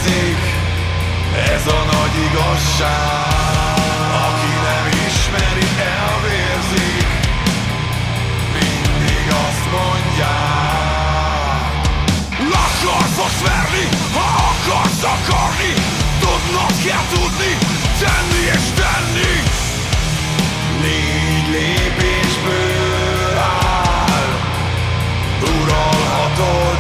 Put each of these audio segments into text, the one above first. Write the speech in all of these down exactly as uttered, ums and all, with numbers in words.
érzik, ez a nagy igazság. Aki nem ismeri, elvérzik, mindig azt mondják. Akkor fogsz verni, ha akarsz akarni. Tudnod kell tudni, tenni és tenni. Négy lépésből áll, uralhatod.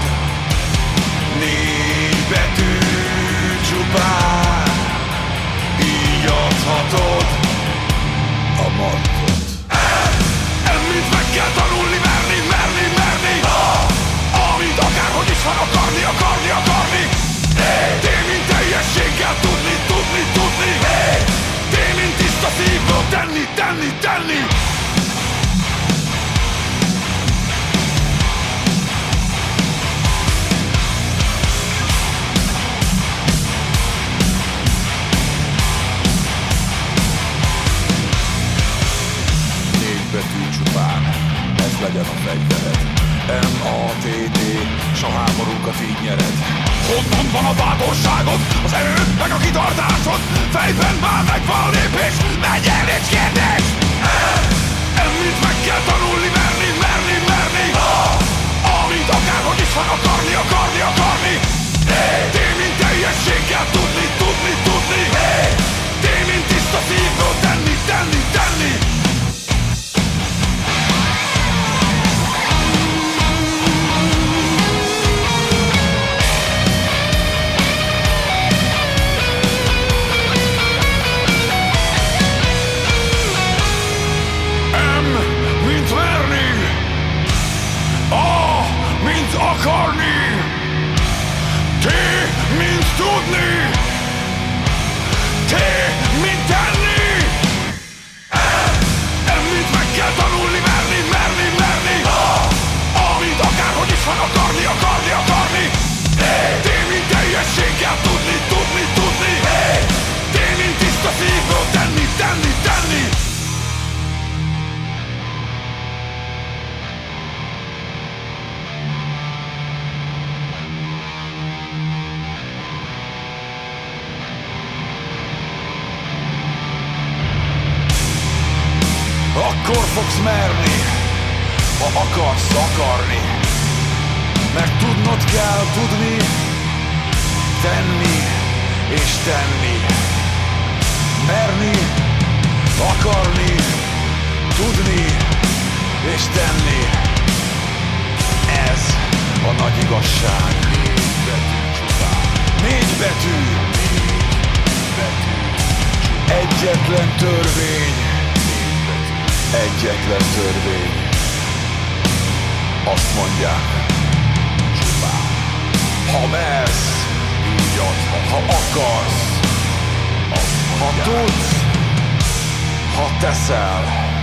Négy betű csupán, így adhatod a markot. Emmit meg kell tanulni, merni, merni, merni. Amit akárhogy is van, akarni, akarni, akarni. Té, mint teljességgel tudni, tudni, tudni. Té, mint tiszta szívből tenni, tenni, tenni. Betű csupán, ez legyen a fegyvered. em á té té, s a háborúkat így nyered. Honnan van a bátorságod, az erőd, meg a kitartásod? Fejben már megvan a lépés, menj el, nincs kérdés! Emmit meg kell tanulni, merni, merni, merni. Amit akárhogy is van, akarni, akarni, akarni. Té, mint teljességgel tudni, tudni, tudni. Té, mint tiszta szívből tenni, tenni, tenni. Akarni, té, mint tudni, té, mint tenni. Emmit meg kell tanulni, merni, merni, merni. Amit akárhogy is van, akarni, akarni, akarni. Té, mint teljességgel tudni, tudni, tudni. Té, mint tiszta szívből tenni, tenni, tenni. Akkor fogsz merni, ha akarsz akarni. Mert tudnod kell tudni, tenni és tenni. Merni, akarni, tudni és tenni. Ez a nagy igazság. Négy betű csupán. Négy betű. Négy betű. Egyetlen törvény. Egyetlen törvény. Azt mondják, csupán. Ha mersz, így adhatod. Ha akarsz, azt mondják. Ha tudsz, ha teszel,